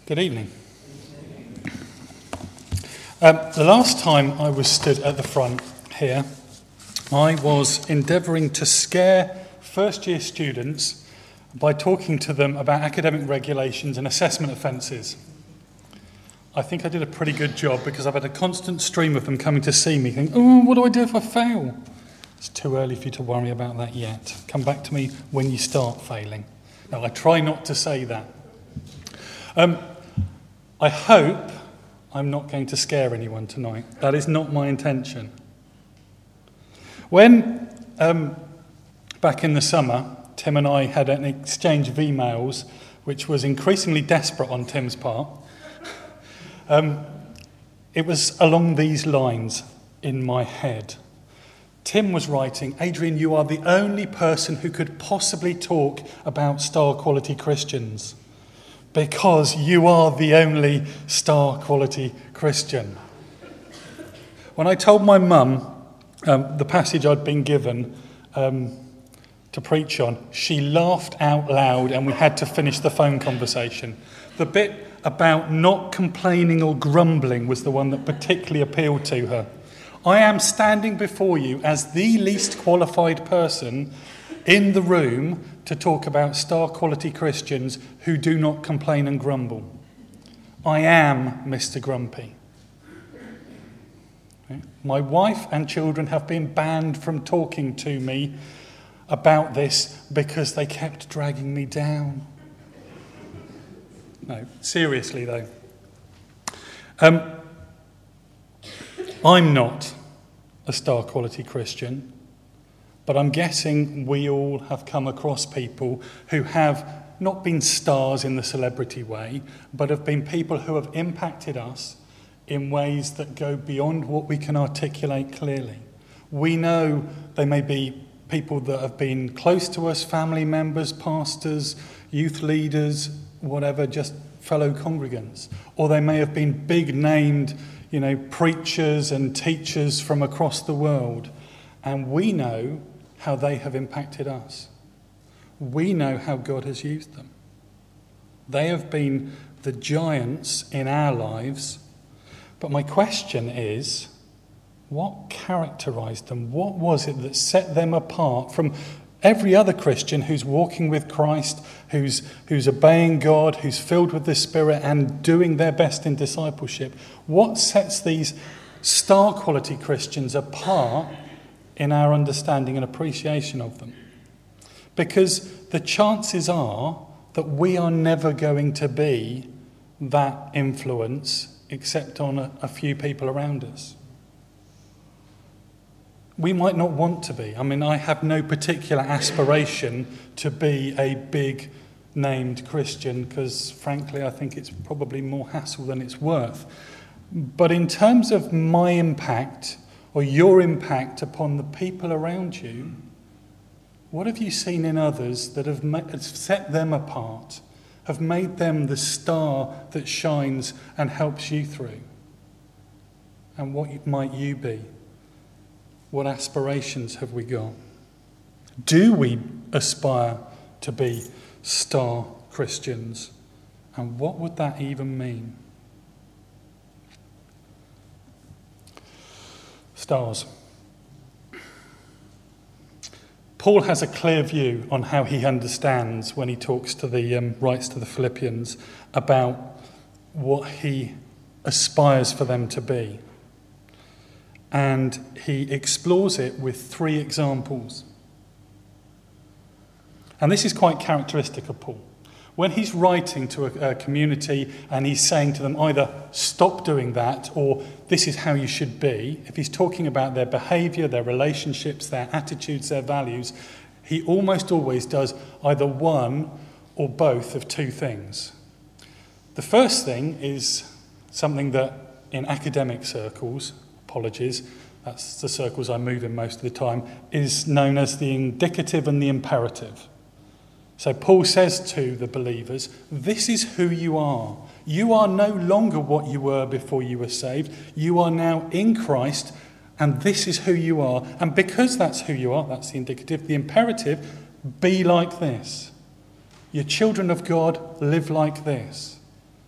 Good evening. The last time I was stood at the front here, I was endeavouring to scare first-year students by talking to them about academic regulations and assessment offences. I think I did a pretty good job because I've had a constant stream of them coming to see me thinking, oh, what do I do if I fail? It's too early for you to worry about that yet. Come back to me when you start failing. No, I try not to say that. I hope I'm not going to scare anyone tonight. That is not my intention. When, back in the summer, Tim and I had an exchange of emails, which was increasingly desperate on Tim's part, it was along these lines in my head. Tim was writing, Adrian, you are the only person who could possibly talk about star quality Christians because you are the only star quality Christian. When I told my mum the passage I'd been given to preach on, she laughed out loud and we had to finish the phone conversation. The bit about not complaining or grumbling was the one that particularly appealed to her. I am standing before you as the least qualified person in the room to talk about star quality Christians who do not complain and grumble. I am Mr. Grumpy. My wife and children have been banned from talking to me about this because they kept dragging me down. No, seriously though. I'm not a star quality Christian, but I'm guessing we all have come across people who have not been stars in the celebrity way, but have been people who have impacted us in ways that go beyond what we can articulate clearly. We know they may be people that have been close to us, family members, pastors, youth leaders, whatever, just fellow congregants. Or they may have been big named, preachers and teachers from across the world. And we know how they have impacted us. We know how God has used them. They have been the giants in our lives. But my question is, what characterized them? What was it that set them apart from every other Christian who's walking with Christ, who's obeying God, who's filled with the Spirit and doing their best in discipleship? What sets these star quality Christians apart in our understanding and appreciation of them? Because the chances are that we are never going to be that influence except on a few people around us. We might not want to be. I have no particular aspiration to be a big named Christian because, frankly, I think it's probably more hassle than it's worth. But in terms of my impact or your impact upon the people around you, what have you seen in others that have set them apart, have made them the star that shines and helps you through? And what might you be? What aspirations have we got? Do we aspire to be star Christians? And what would that even mean? Stars. Paul has a clear view on how he understands when he talks to the writes to the Philippians about what he aspires for them to be. And he explores it with 3 examples. And this is quite characteristic of Paul. When he's writing to a community and he's saying to them either stop doing that or this is how you should be, if he's talking about their behaviour, their relationships, their attitudes, their values, he almost always does either one or both of 2 things. The first thing is something that in academic circles, apologies, that's the circles I move in most of the time, is known as the indicative and the imperative. So Paul says to the believers, this is who you are. You are no longer what you were before you were saved. You are now in Christ, and this is who you are. And because that's who you are, that's the indicative. The imperative, be like this. You're children of God, live like this.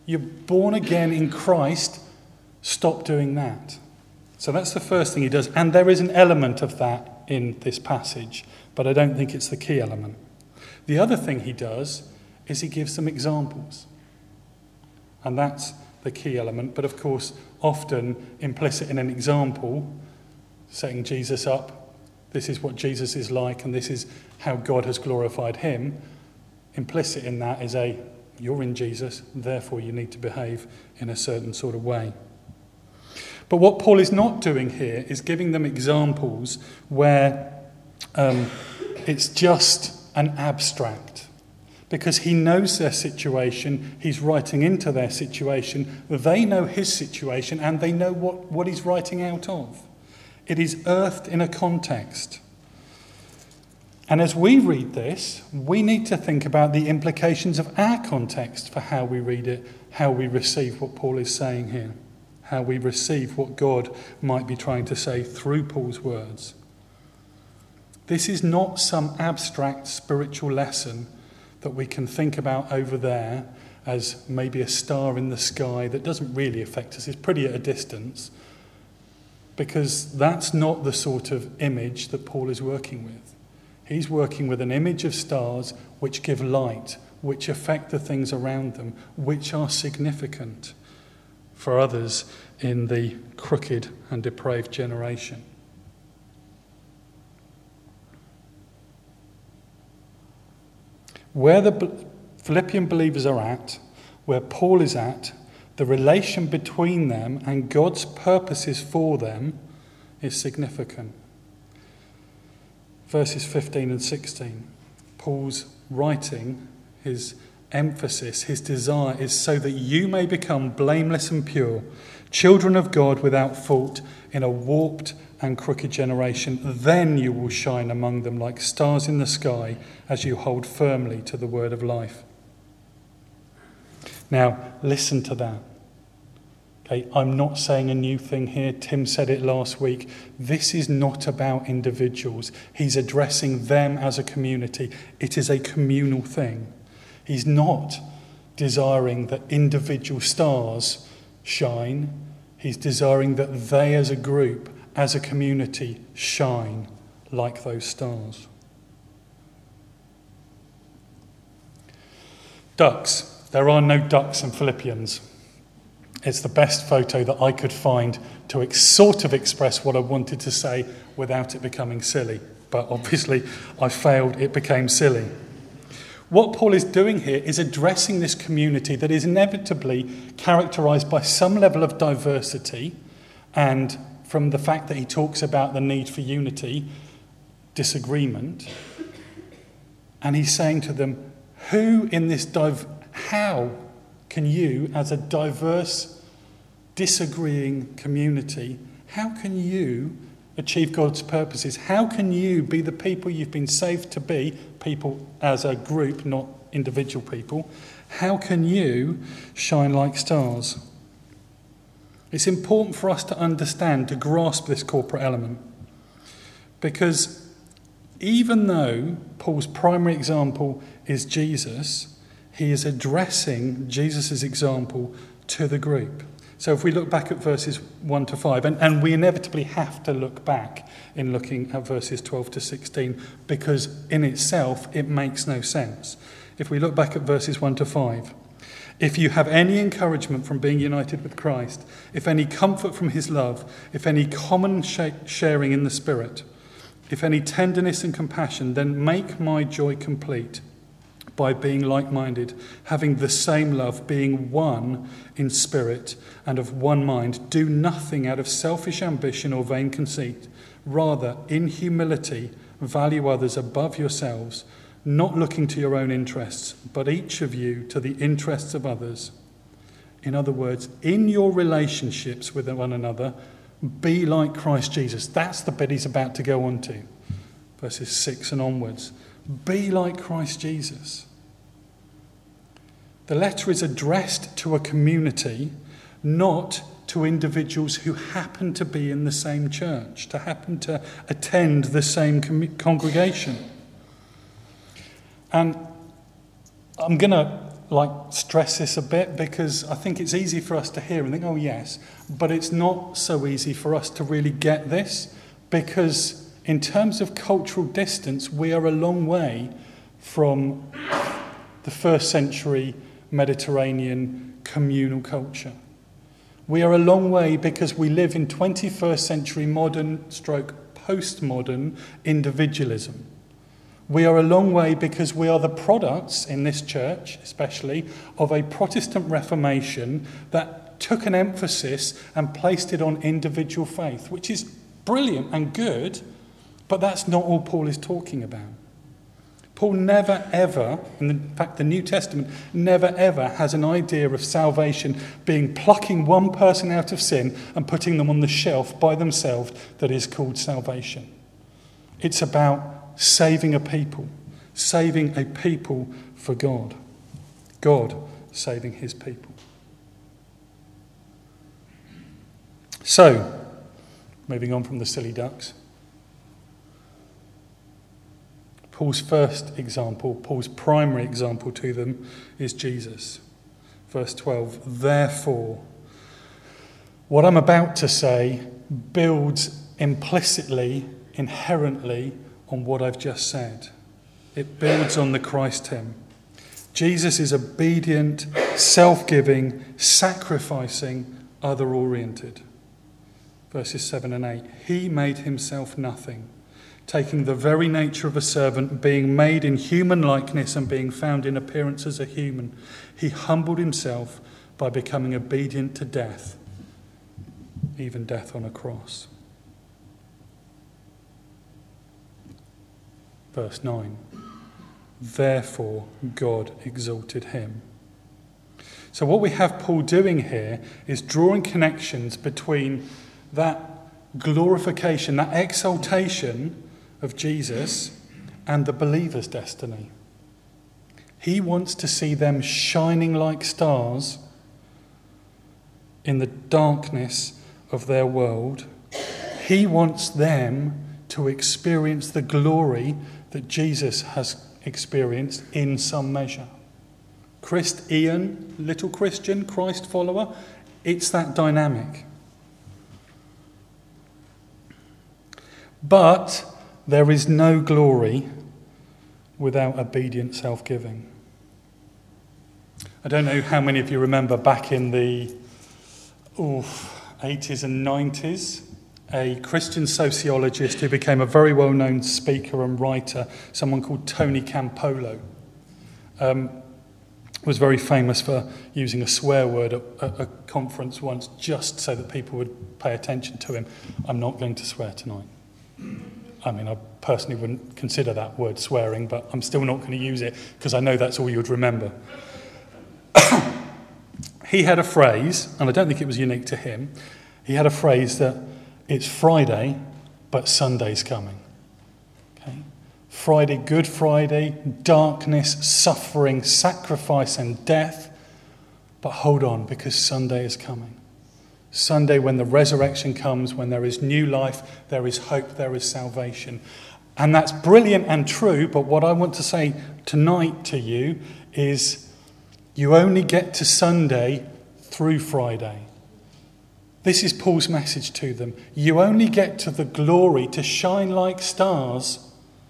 You're born again in Christ. Stop doing that. So that's the first thing he does. And there is an element of that in this passage, but I don't think it's the key element. The other thing he does is he gives them examples. And that's the key element. But of course, often implicit in an example, setting Jesus up, this is what Jesus is like and this is how God has glorified him. Implicit in that is you're in Jesus, therefore you need to behave in a certain sort of way. But what Paul is not doing here is giving them examples where it's just an abstract. Because he knows their situation, he's writing into their situation, they know his situation, and they know what he's writing out of. It is earthed in a context. And as we read this, we need to think about the implications of our context for how we read it, how we receive what Paul is saying here, how we receive what God might be trying to say through Paul's words. This is not some abstract spiritual lesson that we can think about over there as maybe a star in the sky that doesn't really affect us. It's pretty at a distance, because that's not the sort of image that Paul is working with. He's working with an image of stars which give light, which affect the things around them, which are significant for others in the crooked and depraved generation. Where the Philippian believers are at, where Paul is at, the relation between them and God's purposes for them is significant. Verses 15 and 16, Paul's writing, his emphasis, his desire is so that you may become blameless and pure, children of God without fault in a warped and crooked generation. Then you will shine among them like stars in the sky as you hold firmly to the word of life. Now, listen to that. Okay, I'm not saying a new thing here. Tim said it last week. This is not about individuals. He's addressing them as a community. It is a communal thing. He's not desiring that individual stars shine. He's desiring that they as a group, as a community, shine like those stars. Ducks. There are no ducks in Philippians. It's the best photo that I could find to sort of express what I wanted to say without it becoming silly. But obviously I failed, it became silly. What Paul is doing here is addressing this community that is inevitably characterised by some level of diversity, and from the fact that he talks about the need for unity, disagreement. And he's saying to them, how can you, as a diverse, disagreeing community, how can you achieve God's purposes? How can you be the people you've been saved to be, people as a group, not individual people? How can you shine like stars? It's important for us to understand, to grasp this corporate element, because even though Paul's primary example is Jesus, he is addressing Jesus' example to the group. So if we look back at verses 1 to 5, and we inevitably have to look back in looking at verses 12 to 16, because in itself it makes no sense. If we look back at verses 1 to 5, if you have any encouragement from being united with Christ, if any comfort from his love, if any common sharing in the Spirit, if any tenderness and compassion, then make my joy complete by being like-minded, having the same love, being one in spirit and of one mind. Do nothing out of selfish ambition or vain conceit. Rather, in humility, value others above yourselves, not looking to your own interests, but each of you to the interests of others. In other words, in your relationships with one another, be like Christ Jesus. That's the bit he's about to go on to, verses 6 and onwards. Be like Christ Jesus. The letter is addressed to a community, not to individuals who happen to be in the same church, to happen to attend the same congregation. And I'm going to stress this a bit, because I think it's easy for us to hear and think, oh yes, but it's not so easy for us to really get this, because in terms of cultural distance, we are a long way from the first century Mediterranean communal culture. We are a long way because we live in 21st century modern stroke postmodern individualism. We are a long way because we are the products, in this church especially, of a Protestant Reformation that took an emphasis and placed it on individual faith, which is brilliant and good, but that's not all Paul is talking about. Paul never ever, in fact the New Testament never ever has an idea of salvation being plucking one person out of sin and putting them on the shelf by themselves that is called salvation. It's about saving a people for God. God saving his people. So, moving on from the silly ducks. Paul's first example, Paul's primary example to them is Jesus. Verse 12, therefore, what I'm about to say builds implicitly, inherently on what I've just said. It builds on the Christ hymn. Jesus is obedient, self-giving, sacrificing, other-oriented. Verses 7 and 8, he made himself nothing, taking the very nature of a servant, being made in human likeness and being found in appearance as a human. He humbled himself by becoming obedient to death, even death on a cross. Verse 9, therefore God exalted him. So what we have Paul doing here is drawing connections between that glorification, that exaltation of Jesus and the believer's destiny. He wants to see them shining like stars in the darkness of their world. He wants them to experience the glory that Jesus has experienced in some measure. Ian, little Christian, Christ follower, it's that dynamic. But there is no glory without obedient self-giving. I don't know how many of you remember back in the 80s and 90s, a Christian sociologist who became a very well-known speaker and writer, someone called Tony Campolo, was very famous for using a swear word at a conference once just so that people would pay attention to him. I'm not going to swear tonight. I mean, I personally wouldn't consider that word swearing, but I'm still not going to use it because I know that's all you would remember. He had a phrase, and I don't think it was unique to him, he had a phrase that it's Friday, but Sunday's coming. Okay? Friday, Good Friday, darkness, suffering, sacrifice and death. But hold on, because Sunday is coming. Sunday, when the resurrection comes, when there is new life, there is hope, there is salvation. And that's brilliant and true, but what I want to say tonight to you is you only get to Sunday through Friday. This is Paul's message to them. You only get to the glory, to shine like stars,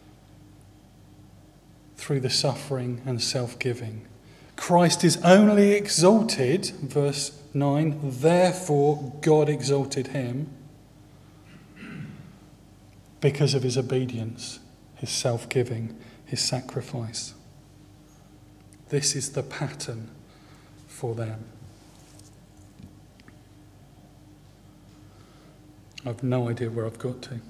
through the suffering and self-giving. Christ is only exalted, verse 9, therefore God exalted him because of his obedience, his self-giving, his sacrifice. This is the pattern for them. I've no idea where I've got to.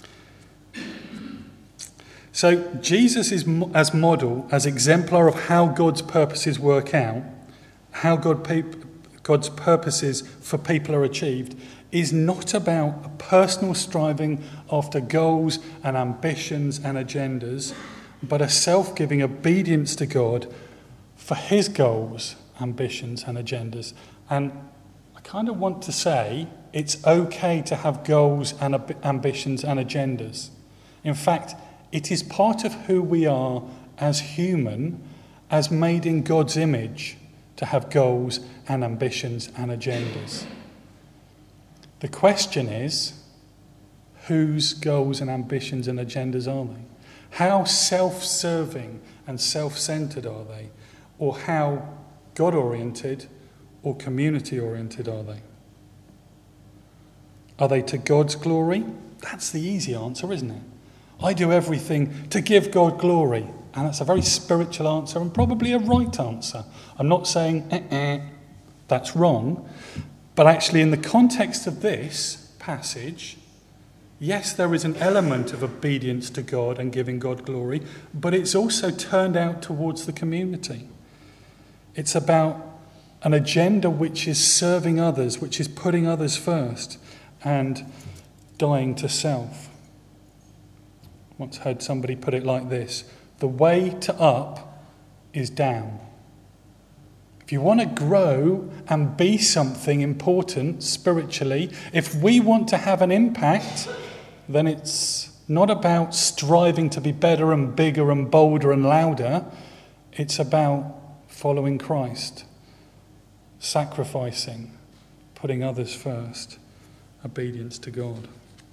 So Jesus is as model, as exemplar of how God's purposes work out, how God's purposes for people are achieved, is not about a personal striving after goals and ambitions and agendas, but a self-giving obedience to God for his goals, ambitions and agendas. And I kind of want to say it's okay to have goals and ambitions and agendas. In fact, it is part of who we are as human as made in God's image to have goals and ambitions and agendas. The question is, whose goals and ambitions and agendas are they? How self-serving and self-centred are they? Or how God-oriented or community-oriented are they? Are they to God's glory? That's the easy answer, isn't it? I do everything to give God glory. And that's a very spiritual answer and probably a right answer. I'm not saying, that's wrong. But actually, in the context of this passage, yes, there is an element of obedience to God and giving God glory, but it's also turned out towards the community. It's about an agenda which is serving others, which is putting others first and dying to self. Once heard somebody put it like this: the way to up is down. If you want to grow and be something important spiritually, if we want to have an impact, then it's not about striving to be better and bigger and bolder and louder. It's about following Christ, sacrificing, putting others first, obedience to God.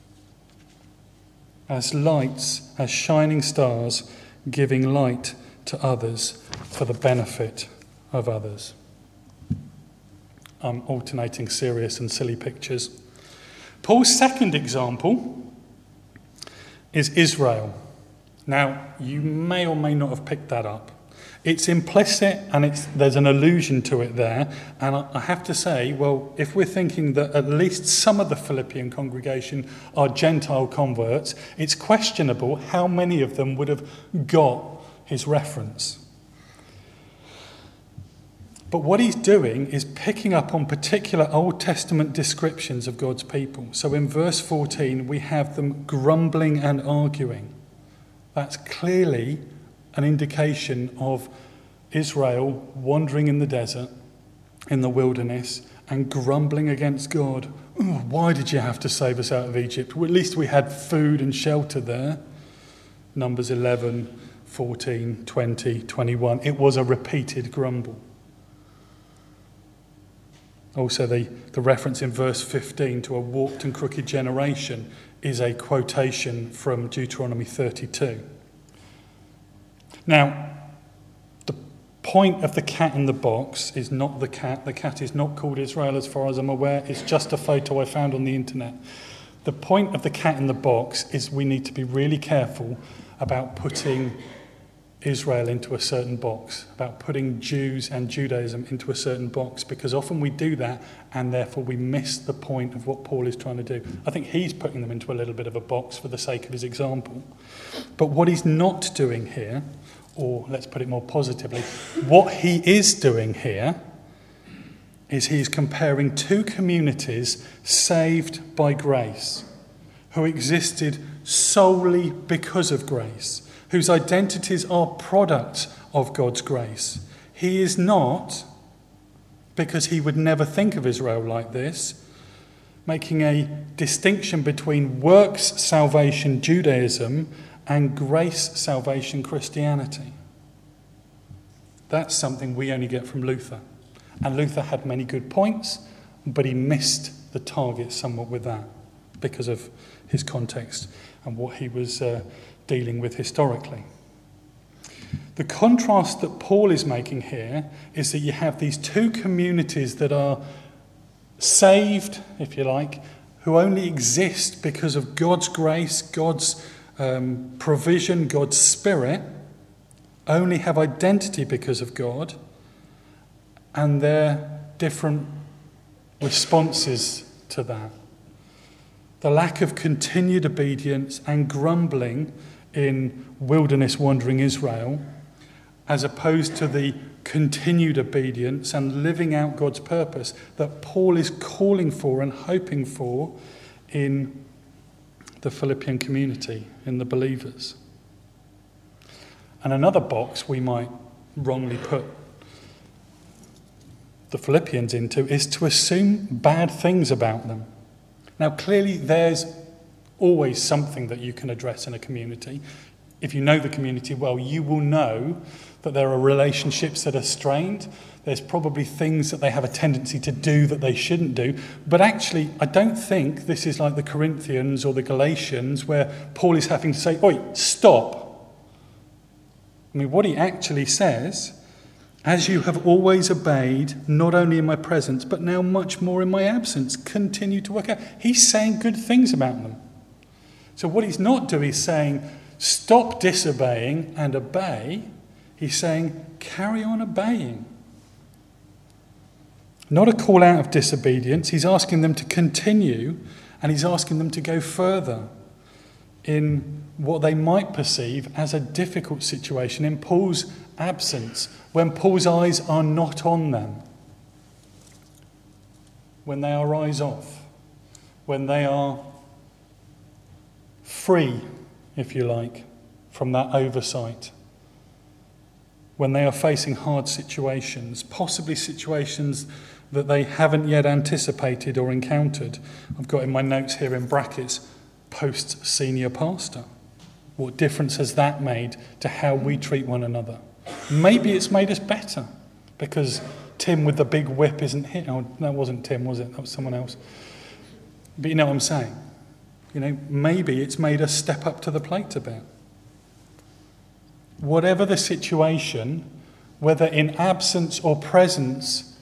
As lights, as shining stars, giving light to others for the benefit of others. I'm alternating serious and silly pictures. Paul's second example is Israel. Now, you may or may not have picked that up. It's implicit and there's an allusion to it there. And I have to say, well, if we're thinking that at least some of the Philippian congregation are Gentile converts, it's questionable how many of them would have got his reference. But what he's doing is picking up on particular Old Testament descriptions of God's people. So in verse 14, we have them grumbling and arguing. That's clearly an indication of Israel wandering in the desert, in the wilderness, and grumbling against God. Oh, why did you have to save us out of Egypt? Well, at least we had food and shelter there. Numbers 11, 14, 20, 21. It was a repeated grumble. Also, the reference in verse 15 to a warped and crooked generation is a quotation from Deuteronomy 32. Now, the point of the cat in the box is not the cat. The cat is not called Israel as far as I'm aware. It's just a photo I found on the internet. The point of the cat in the box is we need to be really careful about putting Israel into a certain box, about putting Jews and Judaism into a certain box, because often we do that and therefore we miss the point of what Paul is trying to do. I think he's putting them into a little bit of a box for the sake of his example. But what he's not doing here, or let's put it more positively, what he is doing here is he's comparing two communities saved by grace, who existed solely because of grace, whose identities are products of God's grace. He is not, because he would never think of Israel like this, making a distinction between works salvation Judaism and grace salvation Christianity. That's something we only get from Luther. And Luther had many good points, but he missed the target somewhat with that because of his context and what he was dealing with historically. The contrast that Paul is making here is that you have these two communities that are saved, if you like, who only exist because of God's grace, God's provision, God's spirit, only have identity because of God, and their different responses to that. The lack of continued obedience and grumbling in wilderness wandering Israel, as opposed to the continued obedience and living out God's purpose that Paul is calling for and hoping for in the Philippian community, in the believers. And another box we might wrongly put the Philippians into is to assume bad things about them. Now, clearly, there's always something that you can address in a community. if you know the community well, you will know that there are relationships that are strained. There's probably things that they have a tendency to do that they shouldn't do. But actually, I don't think this is like the Corinthians or the Galatians where Paul is having to say, oi, stop. I mean, what he actually says, as you have always obeyed, not only in my presence, but now much more in my absence, continue to work out. He's saying good things about them. So what he's not doing is saying, stop disobeying and obey. He's saying, carry on obeying. Not a call out of disobedience. He's asking them to continue, and he's asking them to go further in what they might perceive as a difficult situation in Paul's absence, when Paul's eyes are not on them, when they are eyes off, when they are free, if you like, from that oversight, when they are facing hard situations, possibly situations that they haven't yet anticipated or encountered. I've got in my notes here in brackets, post-senior pastor. What difference has that made to how we treat one another? Maybe it's made us better because Tim with the big whip isn't here. Oh, that wasn't Tim, was it? That was someone else. But you know what I'm saying? You know, maybe it's made us step up to the plate a bit. Whatever the situation, whether in absence or presence,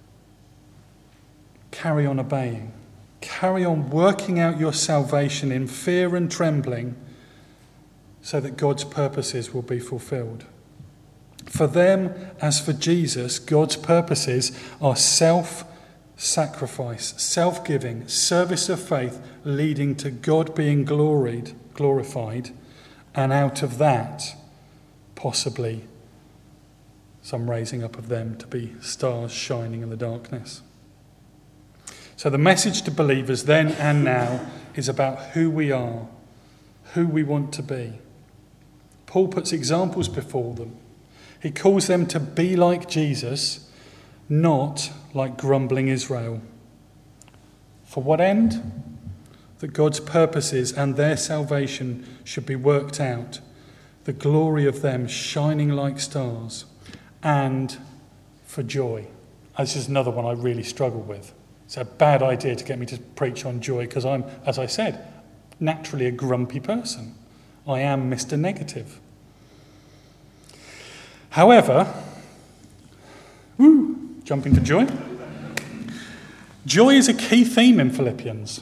carry on obeying. Carry on working out your salvation in fear and trembling so that God's purposes will be fulfilled. For them, as for Jesus, God's purposes are self-sacrifice, self-giving, service of faith, leading to God being glorified, and out of that, possibly some raising up of them to be stars shining in the darkness. So the message to believers then and now is about who we are, who we want to be. Paul puts examples before them. He calls them to be like Jesus, not like grumbling Israel. For what end? That God's purposes and their salvation should be worked out, the glory of them shining like stars, and for joy. This is another one I really struggle with. It's a bad idea to get me to preach on joy because I'm, as I said, naturally a grumpy person. I am Mr. Negative. However, jumping to joy. Joy is a key theme in Philippians.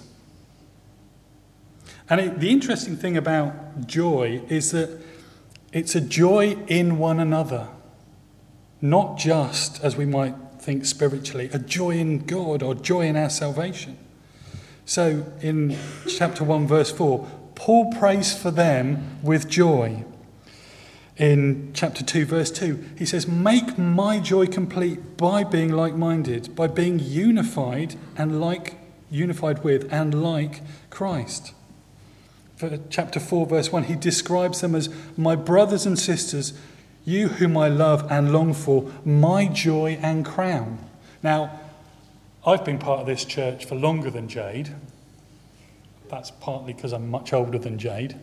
And the interesting thing about joy is that it's a joy in one another, not just, as we might think spiritually, a joy in God or joy in our salvation. So in chapter 1, verse 4, Paul prays for them with joy. In chapter 2, verse 2, he says, make my joy complete by being like-minded, by being unified with and like Christ. For chapter 4, verse 1, he describes them as my brothers and sisters, you whom I love and long for, my joy and crown. Now, I've been part of this church for longer than Jade. That's partly because I'm much older than Jade.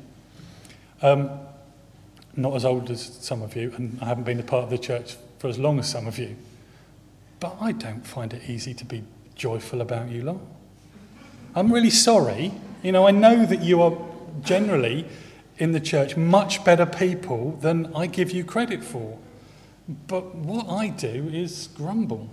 Not as old as some of you, and I haven't been a part of the church for as long as some of you. But I don't find it easy to be joyful about you lot. I'm really sorry. You know, I know that you are generally in the church much better people than I give you credit for. But what I do is grumble.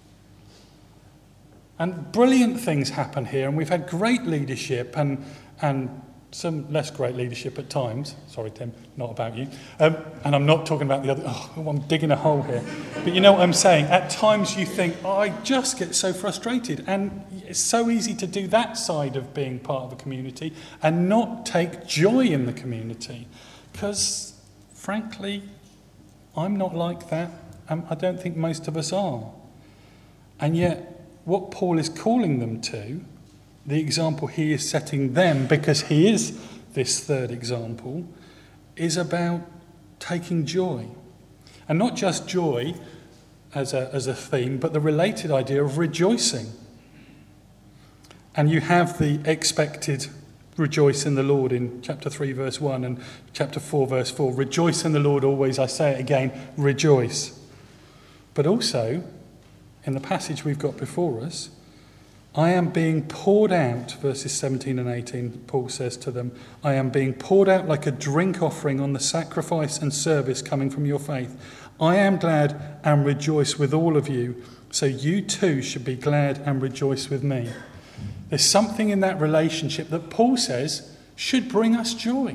And brilliant things happen here, and we've had great leadership and some less great leadership at times. Sorry, Tim, not about you. And I'm not talking about the other. Oh, I'm digging a hole here. But you know what I'm saying? At times you think, I just get so frustrated. And it's so easy to do that side of being part of a community and not take joy in the community. Because, frankly, I'm not like that. I don't think most of us are. And yet, what Paul is calling them to, the example he is setting them, because he is this third example, is about taking joy. And not just joy as a theme, but the related idea of rejoicing. And you have the expected rejoice in the Lord in chapter 3 verse 1 and chapter 4 verse 4. Rejoice in the Lord always, I say it again, rejoice. But also, in the passage we've got before us, I am being poured out, verses 17 and 18, Paul says to them, I am being poured out like a drink offering on the sacrifice and service coming from your faith. I am glad and rejoice with all of you, so you too should be glad and rejoice with me. There's something in that relationship that Paul says should bring us joy.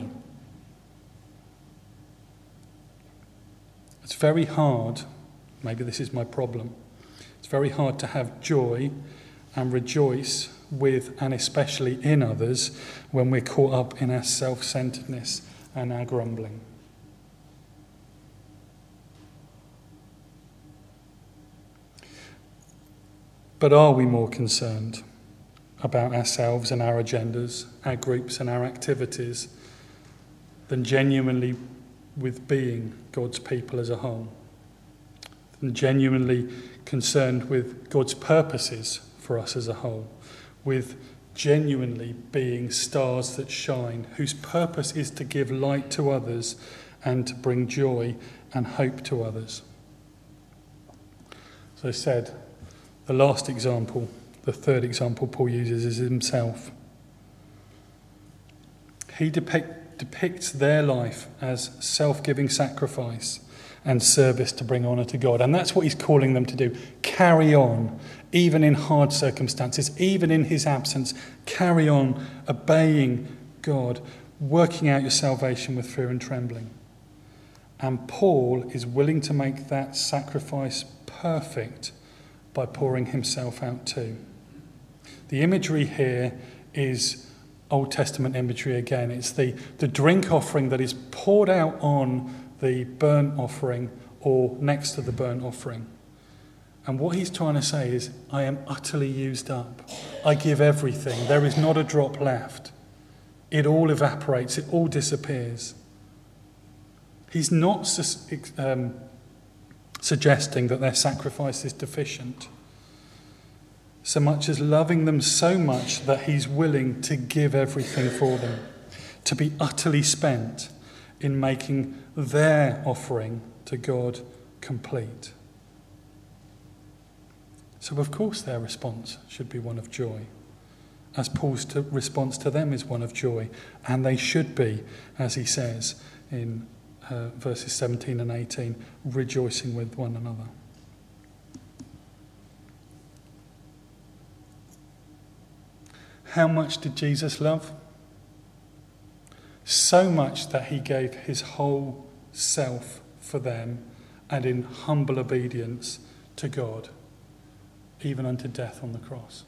It's very hard, maybe this is my problem, it's very hard to have joy and rejoice with and especially in others when we're caught up in our self-centeredness and our grumbling. But are we more concerned about ourselves and our agendas, our groups and our activities, than genuinely with being God's people as a whole? And genuinely concerned with God's purposes for us as a whole, with genuinely being stars that shine, whose purpose is to give light to others and to bring joy and hope to others. As I said, the last example, the third example Paul uses is himself. He depicts their life as self-giving sacrifice and service to bring honour to God. And that's what he's calling them to do. Carry on, even in hard circumstances, even in his absence. Carry on obeying God, working out your salvation with fear and trembling. And Paul is willing to make that sacrifice perfect by pouring himself out too. The imagery here is Old Testament imagery again. It's the drink offering that is poured out on the burnt offering or next to the burnt offering. And what he's trying to say is, I am utterly used up. I give everything. There is not a drop left. It all evaporates. It all disappears. He's not suggesting that their sacrifice is deficient, so much as loving them so much that he's willing to give everything for them, to be utterly spent in making their offering to God complete. So of course their response should be one of joy, as Paul's response to them is one of joy, and they should be, as he says in verses 17 and 18, rejoicing with one another. How much did Jesus love? So much that he gave his whole self for them, and in humble obedience to God, even unto death on the cross.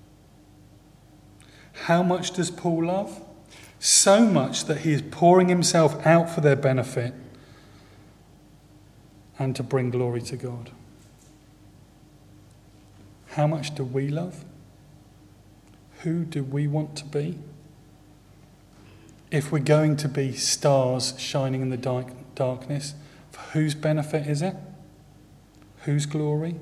How much does Paul love? So much that he is pouring himself out for their benefit and to bring glory to God. How much do we love? Who do we want to be? If we're going to be stars shining in the darkness, for whose benefit is it? Whose glory?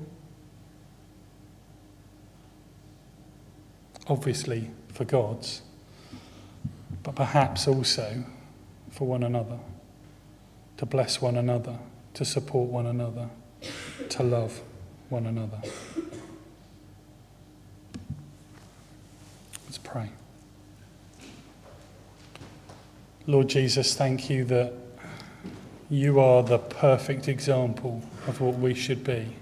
Obviously for God's, but perhaps also for one another, to bless one another, to support one another, to love one another. Let's pray. Lord Jesus, thank you that you are the perfect example of what we should be.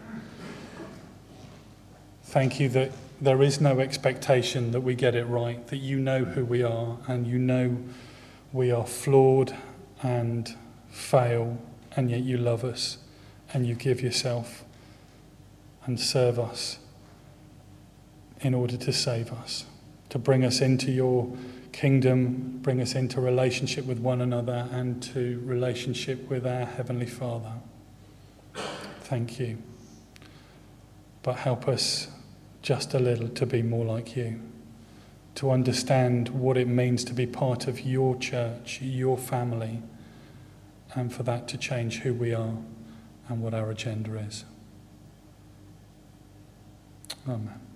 Thank you that there is no expectation that we get it right, that you know who we are, and you know we are flawed and fail, and yet you love us and you give yourself and serve us in order to save us, to bring us into your kingdom, bring us into relationship with one another and to relationship with our Heavenly Father. Thank you. But help us just a little to be more like you, to understand what it means to be part of your church, your family, and for that to change who we are and what our agenda is. Amen.